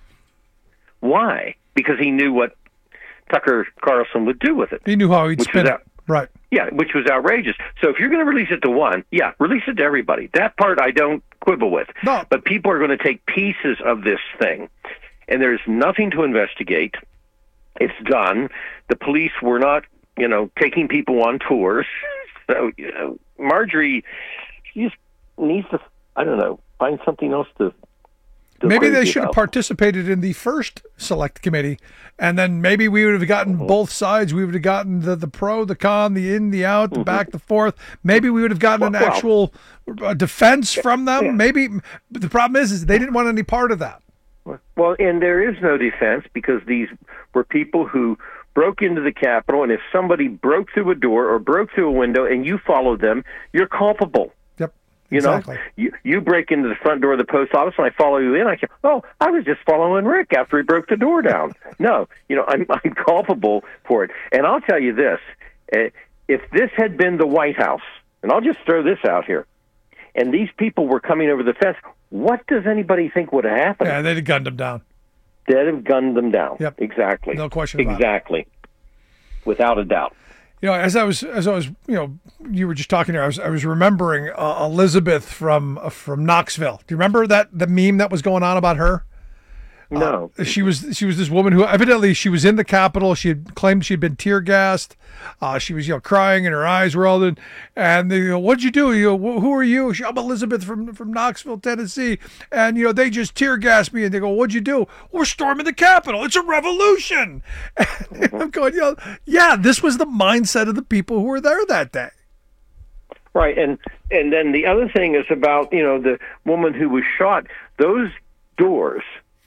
Why? Because he knew what Tucker Carlson would do with it. He knew how he'd which spin was it. out, right. Yeah, which was outrageous. So if you're going to release it to one, yeah, release it to everybody. That part I don't quibble with. No. But people are going to take pieces of this thing, and there's nothing to investigate. It's done. The police were not, you know, taking people on tours. So, you know, Marjorie, she just needs to, I don't know, find something else to to Maybe they crazy should have about. participated in the first select committee, and then maybe we would have gotten Mm-hmm. both sides. We would have gotten the, the pro, the con, the in, the out, the back, the forth. Maybe we would have gotten an Well, well, actual uh, defense from them. yeah. Maybe but the problem is, is they didn't want any part of that. Well, and there is no defense because these were people who broke into the Capitol, and if somebody broke through a door or broke through a window and you followed them, you're culpable. Yep. You Exactly. know, you you break into the front door of the post office and I follow you in. I say, oh, I was just following Rick after he broke the door down. No, you know, I'm, I'm culpable for it. And I'll tell you this, uh, if this had been the White House, and I'll just throw this out here, and these people were coming over the fence, what does anybody think would have happened? Yeah, they'd have gunned him down. They'd have gunned them down. Yep. Exactly. No question about it. Exactly. Without a doubt. You know, as I was, as I was, you know, you were just talking here. I was, I was remembering uh, Elizabeth from uh, from Knoxville. Do you remember that the meme that was going on about her? No. Uh, she was she was this woman who evidently she was in the Capitol. She had claimed she'd been tear gassed. Uh, she was, you know, crying and her eyes were all in. And they go, "What'd you do? You know, who are you?" She, I'm Elizabeth from from Knoxville, Tennessee. And you know, they just tear gassed me. And they go, "What'd you do?" "We're storming the Capitol. It's a revolution." And I'm going, you know, yeah, this was the mindset of the people who were there that day. Right, and and then the other thing is about, you know, the woman who was shot. Those doors,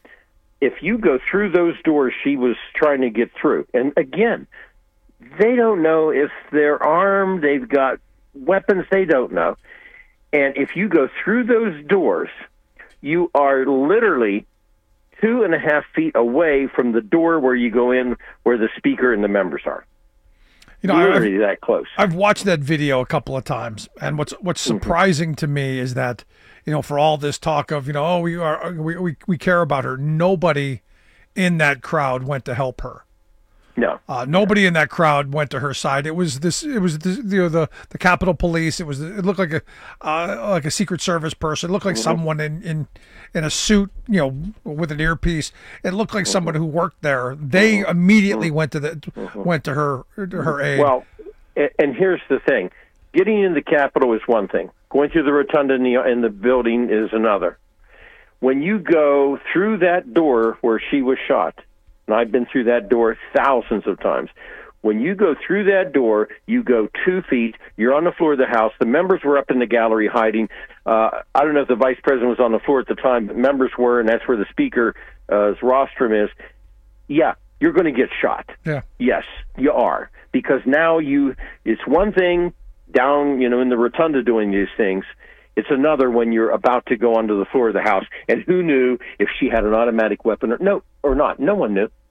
if you go through those doors, she was trying to get through. And again, they don't know if they're armed, they've got weapons, they don't know. And if you go through those doors, you are literally two and a half feet away from the door where you go in, where the speaker and the members are. You know, literally I've, that close. I've watched that video a couple of times, and what's what's surprising mm-hmm. to me is that, you know, for all this talk of, you know, oh, we are we, we we care about her, nobody in that crowd went to help her. No, uh, nobody in that crowd went to her side. It was this. It was this, you know, the the Capitol Police. It was. It looked like a uh, like a Secret Service person. It looked like mm-hmm. someone in, in in a suit, you know, with an earpiece. It looked like mm-hmm. someone who worked there. They mm-hmm. immediately went to the mm-hmm. went to her to her aid. Well, and here's the thing: getting in the Capitol is one thing. Going through the rotunda in the, in the building is another. When you go through that door where she was shot. And I've been through that door thousands of times. When you go through that door, you go two feet. You're on the floor of the House. The members were up in the gallery hiding. Uh, I don't know if the vice president was on the floor at the time, but members were, and that's where the speaker's uh, rostrum is. Yeah, you're going to get shot. Yeah. Yes, you are. Because now you, it's one thing down, you know, in the rotunda doing these things. It's another when you're about to go onto the floor of the House. And who knew if she had an automatic weapon or no or not? No one knew.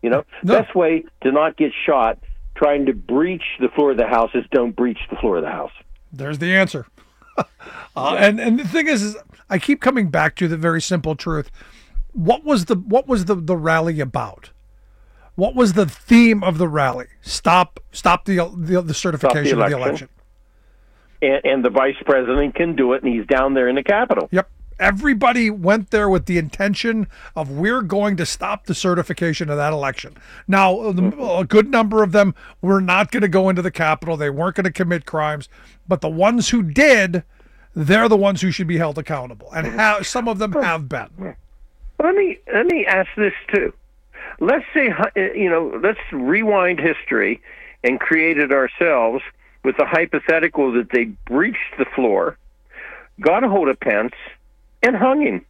You know, No. best way to not get shot trying to breach the floor of the house is don't breach the floor of the house. There's the answer. uh, and and the thing is, is, I keep coming back to the very simple truth. What was the what was the, the rally about? What was the theme of the rally? Stop stop the the, the certification Stop the of the election. election. And, and the vice president can do it, and he's down there in the Capitol. Yep. Everybody went there with the intention of we're going to stop the certification of that election. Now, the, a good number of them were not going to go into the Capitol. They weren't going to commit crimes. But the ones who did, they're the ones who should be held accountable. And ha- some of them have been. Let me let me ask this too. Let's say, you know, let's rewind history and create it ourselves with the hypothetical that they breached the floor, got a hold of Pence, and hung him.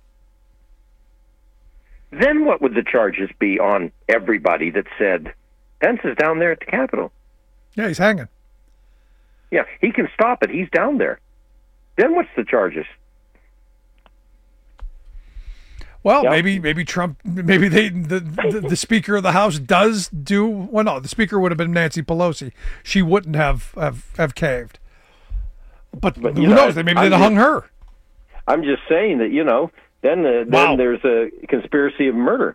Then what would the charges be on everybody that said, Pence is down there at the Capitol? Yeah, he's hanging. Yeah, he can stop it. He's down there. Then what's the charges? Well, yep. maybe maybe Trump, maybe they the, the the Speaker of the House does do. Well, no, the Speaker would have been Nancy Pelosi. She wouldn't have have, have caved. But, but who know, knows? Maybe they'd have hung her. I'm just saying that, you know, then uh, wow. then there's a conspiracy of murder.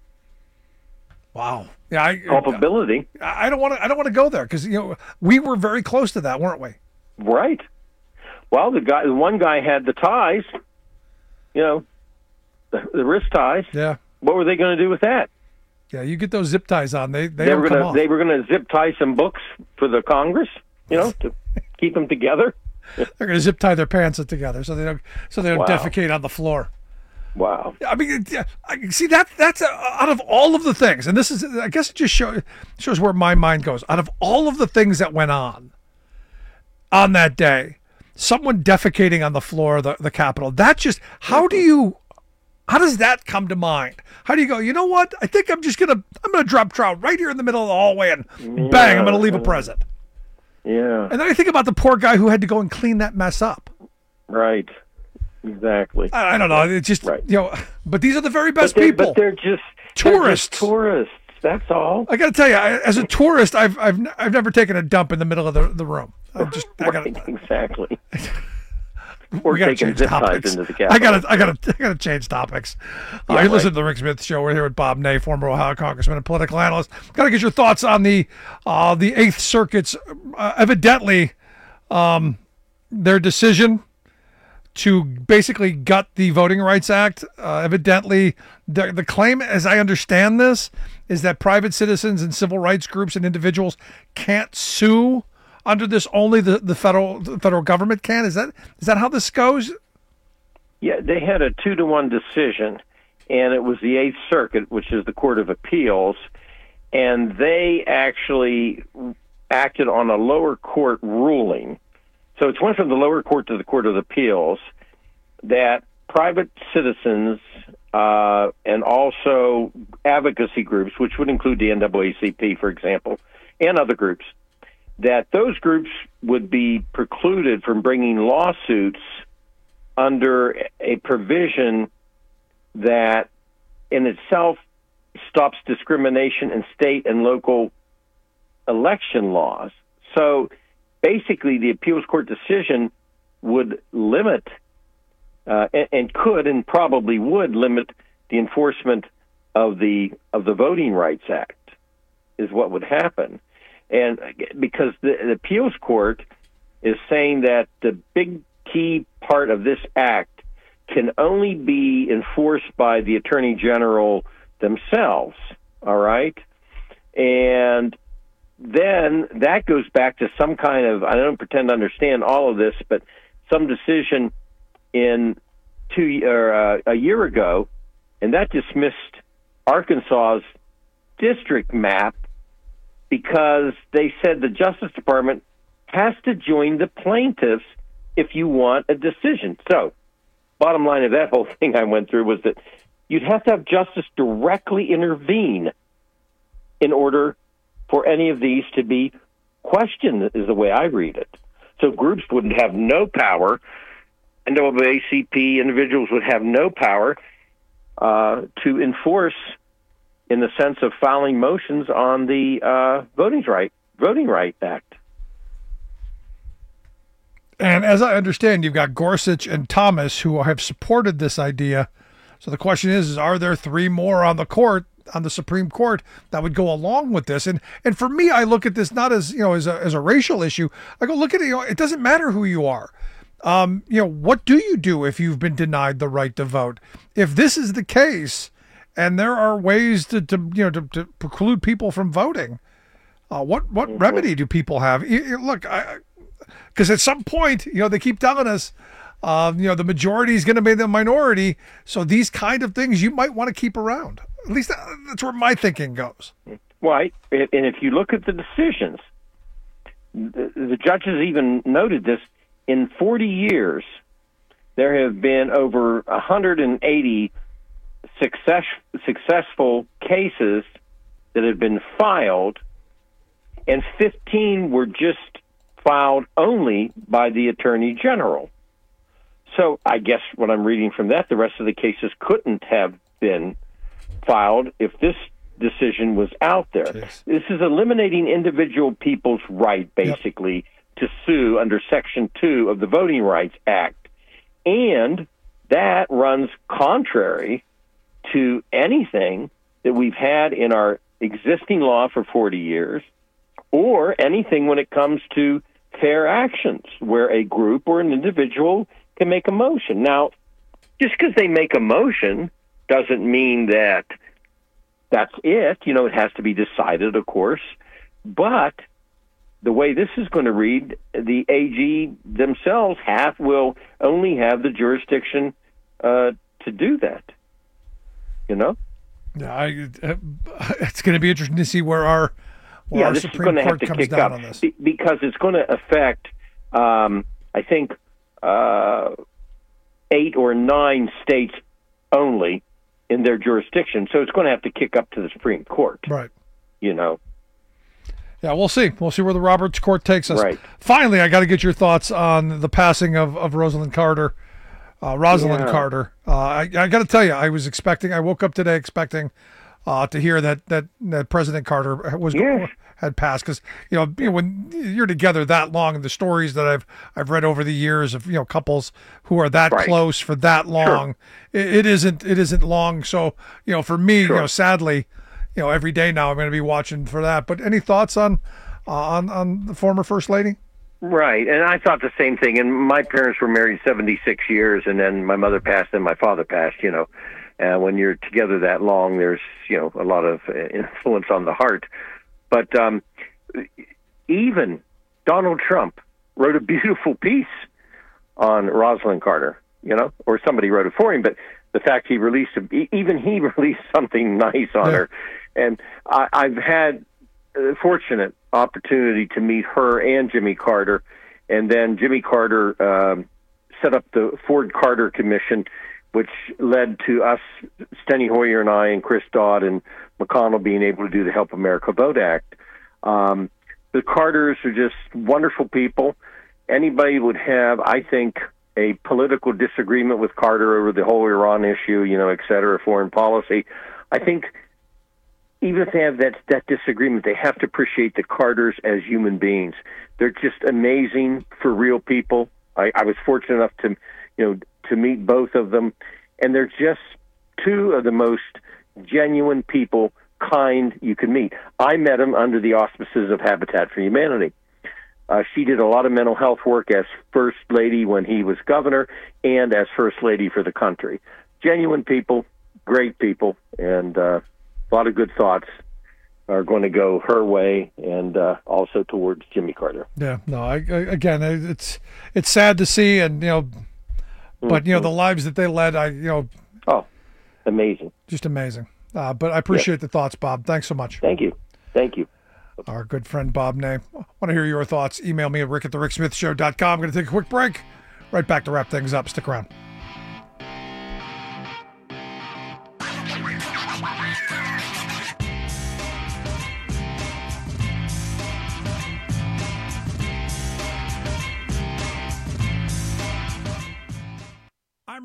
Wow. Yeah, I, culpability. I, I don't want to. I don't want to go there because you know we were very close to that, weren't we? Right. Well, the guy, the one guy had the ties. You know. The, the wrist ties. Yeah. What were they going to do with that? Yeah, you get those zip ties on. They they, they don't were come gonna off. they were going to zip tie some books for the Congress, you know, to keep them together. They're going to zip tie their pants together so they don't so they don't Wow. defecate on the floor. Wow. I mean, I see that that's uh, out of all of the things, and this is I guess it just show, shows where my mind goes. Out of all of the things that went on on that day, someone defecating on the floor of the, the Capitol. That just how do you? How does that come to mind? How do you go, you know what? I think I'm just going to, I'm going to drop trout right here in the middle of the hallway and Yeah. bang, I'm going to leave a present. Yeah. And then I think about the poor guy who had to go and clean that mess up. Right. Exactly. I, I don't know. It's just, right. you know, but these are the very best but they, people. But they're just tourists. They're just tourists. That's all. I got to tell you, I, as a tourist, I've, I've, I've never taken a dump in the middle of the, the room. I just, I got right, exactly. Or we taking zip ties into the Capitol. I gotta, I gotta, I gotta change topics. Uh, Yeah, you listen right. to the Rick Smith Show. We're here with Bob Ney, former Ohio congressman and political analyst. Gotta get your thoughts on the, uh, the Eighth Circuit's uh, evidently, um, their decision to basically gut the Voting Rights Act. Uh, evidently, the the claim, as I understand this, is that private citizens and civil rights groups and individuals can't sue under this. Only the, the federal the federal government can. Is that is that how this goes? Yeah, they had a two to one decision, and it was the Eighth Circuit, which is the Court of Appeals, and they actually acted on a lower court ruling. So it went from the lower court to the Court of Appeals that private citizens uh, and also advocacy groups, which would include the N double A C P, for example, and other groups, that those groups would be precluded from bringing lawsuits under a provision that in itself stops discrimination in state and local election laws. So basically, the appeals court decision would limit uh, and, and could and probably would limit the enforcement of the of the Voting Rights Act, is what would happen. And because the, the appeals court is saying that the big key part of this act can only be enforced by the attorney general themselves, all right? And then that goes back to some kind of, I don't pretend to understand all of this, but some decision in two or uh, a year ago, and that dismissed Arkansas's district map because they said the Justice Department has to join the plaintiffs if you want a decision. So, bottom line of that whole thing I went through was that you'd have to have justice directly intervene in order for any of these to be questioned, is the way I read it. So groups would have no power, N double A C P individuals would have no power uh, to enforce in the sense of filing motions on the uh, Voting Right Voting Right Act. And as I understand, you've got Gorsuch and Thomas who have supported this idea. So the question is, is are there three more on the court, on the Supreme Court, that would go along with this? And and for me, I look at this not as, you know, as a, as a racial issue. I go, look at it, you know, it doesn't matter who you are. Um, you know, what do you do if you've been denied the right to vote? If this is the case, and there are ways to, to you know, to, to preclude people from voting, uh, what what mm-hmm. remedy do people have? You, you, look, I, because at some point, you know, they keep telling us, uh, you know, the majority is going to be the minority. So these kind of things you might want to keep around. At least that, that's where my thinking goes. Right. And if you look at the decisions, the, the judges even noted this. In forty years, there have been over one hundred eighty success, successful cases that have been filed, and fifteen were just filed only by the Attorney General. So I guess what I'm reading from that, the rest of the cases couldn't have been filed if this decision was out there. Jeez. This is eliminating individual people's right, basically, yep. to sue under Section two of the Voting Rights Act. And that runs contrary to anything that we've had in our existing law for forty years, or anything when it comes to fair actions, where a group or an individual can make a motion. Now, just because they make a motion doesn't mean that that's it. You know, it has to be decided, of course. But the way this is going to read, the A G themselves have will only have the jurisdiction uh, to do that. You know? Yeah, I, uh, it's going to be interesting to see where our where yeah, our this Supreme is going to Court have to comes kick down up on this. Be- because it's going to affect, um, I think, uh, eight or nine states only in their jurisdiction. So it's going to have to kick up to the Supreme Court. Right. You know? Yeah, we'll see. We'll see where the Roberts Court takes us. Right. Finally, I got to get your thoughts on the passing of, of Rosalind Carter. Uh, Rosalind Yeah. Carter. Uh, I, I got to tell you, I was expecting, I woke up today expecting uh, to hear that, that, that President Carter was Yes. had passed. Because, you know, you know, when you're together that long, and the stories that I've I've read over the years of, you know, couples who are that Right. close for that long, it, it isn't it isn't long. So, you know, for me, Sure. you know, sadly, you know, every day now I'm going to be watching for that. But any thoughts on uh, on on the former First Lady? Right, and I thought the same thing. And my parents were married seventy-six years, and then my mother passed, and my father passed. You know, and when you're together that long, there's you know a lot of influence on the heart. But um, even Donald Trump wrote a beautiful piece on Rosalind Carter. You know, or somebody wrote it for him. But the fact he released, even he released something nice on Yeah. her, and I, I've had a fortunate opportunity to meet her and Jimmy Carter, and then Jimmy Carter um, set up the Ford Carter Commission, which led to us, Steny Hoyer and I, and Chris Dodd and McConnell being able to do the Help America Vote Act. Um, the Carters are just wonderful people. Anybody would have, I think, a political disagreement with Carter over the whole Iran issue, you know, et cetera, foreign policy. I think even if they have that, that disagreement, they have to appreciate the Carters as human beings. They're just amazing, for real people. I, I was fortunate enough to, you know, to meet both of them, and they're just two of the most genuine people, kind you can meet. I met them under the auspices of Habitat for Humanity. Uh, she did a lot of mental health work as First Lady when he was governor, and as First Lady for the country. Genuine people, great people, and uh, a lot of good thoughts are going to go her way, and uh, also towards Jimmy Carter. Yeah, no, I, I, again, it's it's sad to see, and you know, but you know, the lives that they led, I you know, oh, amazing, just amazing. Uh, but I appreciate Yes. the thoughts, Bob. Thanks so much. Thank you, thank you. Our good friend Bob Ney. Want to hear your thoughts? Email me at rick at the rick smith show dot com. I'm going to take a quick break. Right back to wrap things up. Stick around. I'm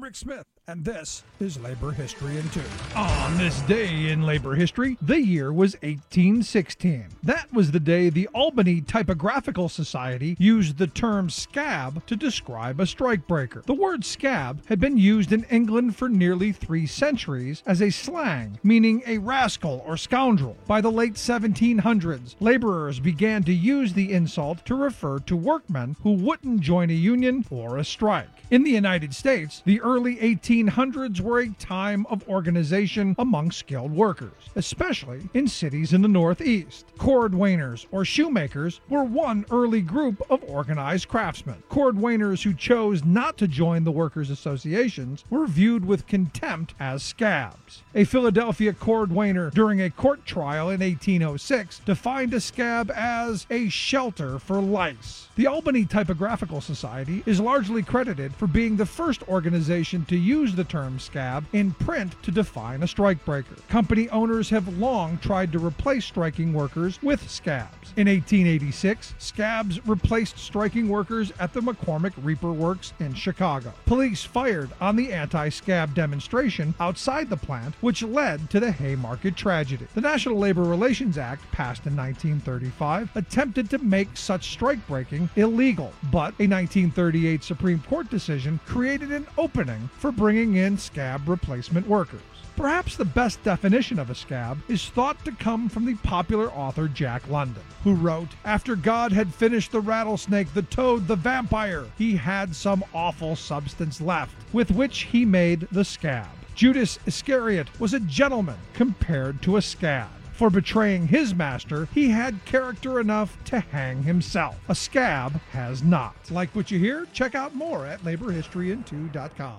Rick Smith, and this is Labor History in Two. On this day in labor history, the year was eighteen sixteen. That was the day the Albany Typographical Society used the term scab to describe a strikebreaker. The word scab had been used in England for nearly three centuries as a slang, meaning a rascal or scoundrel. By the late seventeen hundreds, laborers began to use the insult to refer to workmen who wouldn't join a union or a strike. In the United States, the early eighteen hundreds were a time of organization among skilled workers, especially in cities in the Northeast. Cordwainers or shoemakers were one early group of organized craftsmen. Cordwainers who chose not to join the workers' associations were viewed with contempt as scabs. A Philadelphia cordwainer during a court trial in eighteen oh six defined a scab as a shelter for lice. The Albany Typographical Society is largely credited for being the first organization to use the term scab in print to define a strikebreaker. Company owners have long tried to replace striking workers with scabs. In eighteen eighty-six, scabs replaced striking workers at the McCormick Reaper Works in Chicago. Police fired on the anti-scab demonstration outside the plant, which led to the Haymarket tragedy. The National Labor Relations Act, passed in nineteen thirty-five, attempted to make such strikebreaking illegal, but a nineteen thirty-eight Supreme Court decision created an opening for bringing in scab replacement workers. Perhaps the best definition of a scab is thought to come from the popular author Jack London, who wrote, "After God had finished the rattlesnake, the toad, the vampire, he had some awful substance left, with which he made the scab. Judas Iscariot was a gentleman compared to a scab. For betraying his master, he had character enough to hang himself. A scab has not." Like what you hear? Check out more at labor history in two dot com.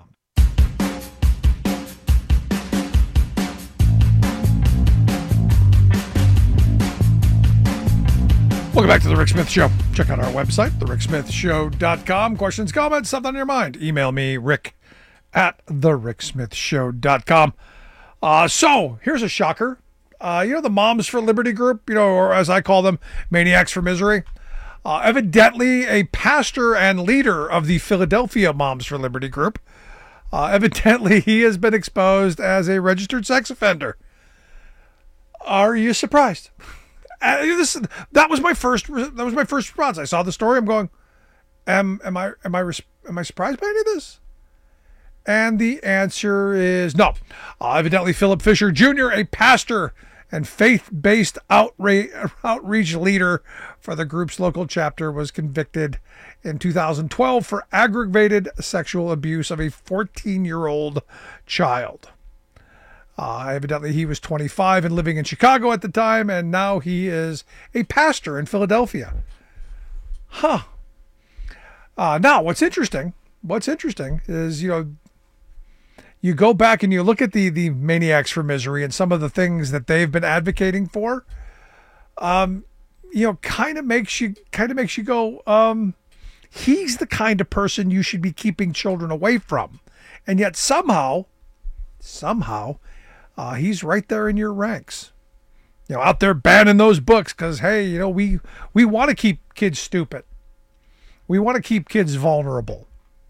Welcome back to The Rick Smith Show. Check out our website, the rick smith show dot com. Questions, comments, something on your mind. Email me, rick at the rick smith show dot com. Uh, so, here's a shocker. Uh, you know the Moms for Liberty group, you know, or as I call them, Maniacs for Misery? Uh, evidently, a pastor and leader of the Philadelphia Moms for Liberty group, uh, evidently he has been exposed as a registered sex offender. Are you surprised? Uh, this, that was my first. That was my first response. I saw the story. I'm going, am am I am I am I surprised by any of this? And the answer is no. Uh, evidently, Philip Fisher Junior, a pastor and faith-based outrage, outreach leader for the group's local chapter, was convicted in two thousand twelve for aggravated sexual abuse of a fourteen-year-old child. Uh, evidently, he was twenty-five and living in Chicago at the time, and now he is a pastor in Philadelphia. Huh. Uh, now, what's interesting, what's interesting is, you know, you go back and you look at the, the Maniacs for Misery and some of the things that they've been advocating for, um, you know, kind of makes you, kind of makes you go, um, he's the kind of person you should be keeping children away from. And yet somehow, somehow, Uh, he's right there in your ranks, you know, out there banning those books because, hey, you know, we we want to keep kids stupid. We want to keep kids vulnerable.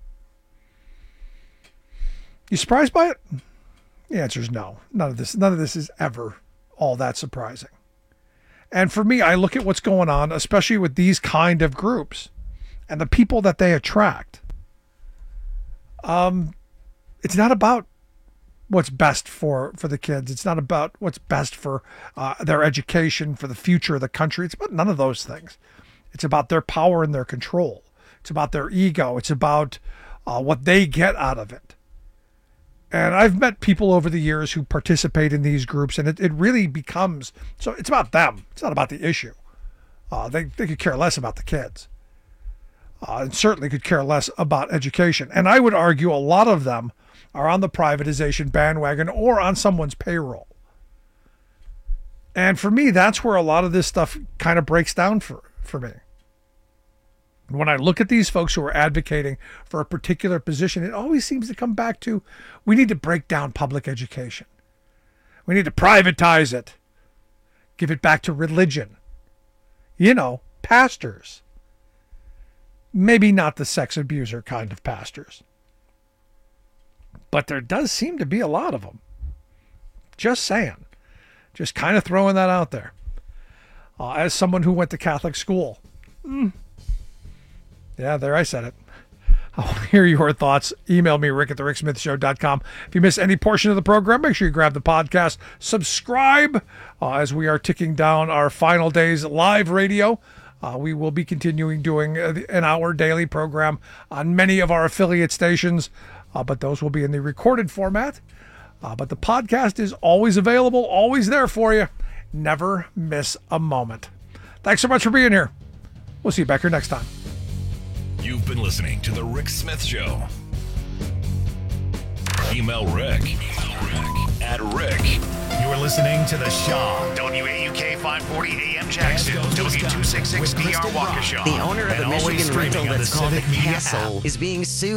You surprised by it? The answer is no. None of this, none of this is ever all that surprising. And for me, I look at what's going on, especially with these kind of groups and the people that they attract. Um, it's not about what's best for, for the kids. It's not about what's best for uh, their education, for the future of the country. It's about none of those things. It's about their power and their control. It's about their ego. It's about uh, what they get out of it. And I've met people over the years who participate in these groups, and it, it really becomes, so it's about them. It's not about the issue. Uh, they, they could care less about the kids. Uh, and certainly could care less about education. And I would argue a lot of them are on the privatization bandwagon or on someone's payroll. And for me, that's where a lot of this stuff kind of breaks down for, for me. When I look at these folks who are advocating for a particular position, it always seems to come back to, we need to break down public education. We need to privatize it. Give it back to religion. You know, pastors. Maybe not the sex abuser kind of pastors. But there does seem to be a lot of them. Just saying. Just kind of throwing that out there. Uh, as someone who went to Catholic school. Mm. Yeah, there I said it. I want to hear your thoughts. Email me, rick at the rick smith show dot com. If you miss any portion of the program, make sure you grab the podcast. Subscribe uh, as we are ticking down our final days live radio. Uh, we will be continuing doing an hour daily program on many of our affiliate stations, uh, but those will be in the recorded format. Uh, but the podcast is always available, always there for you. Never miss a moment. Thanks so much for being here. We'll see you back here next time. You've been listening to The Rick Smith Show. Email Rick, Rick at Rick. You're listening to The Shaw, W A U K five forty A M Jackson, W two sixty-six D R Waukesha. The owner of the And always Michigan streaming rental on the that's called the Civic Media Castle app. is being sued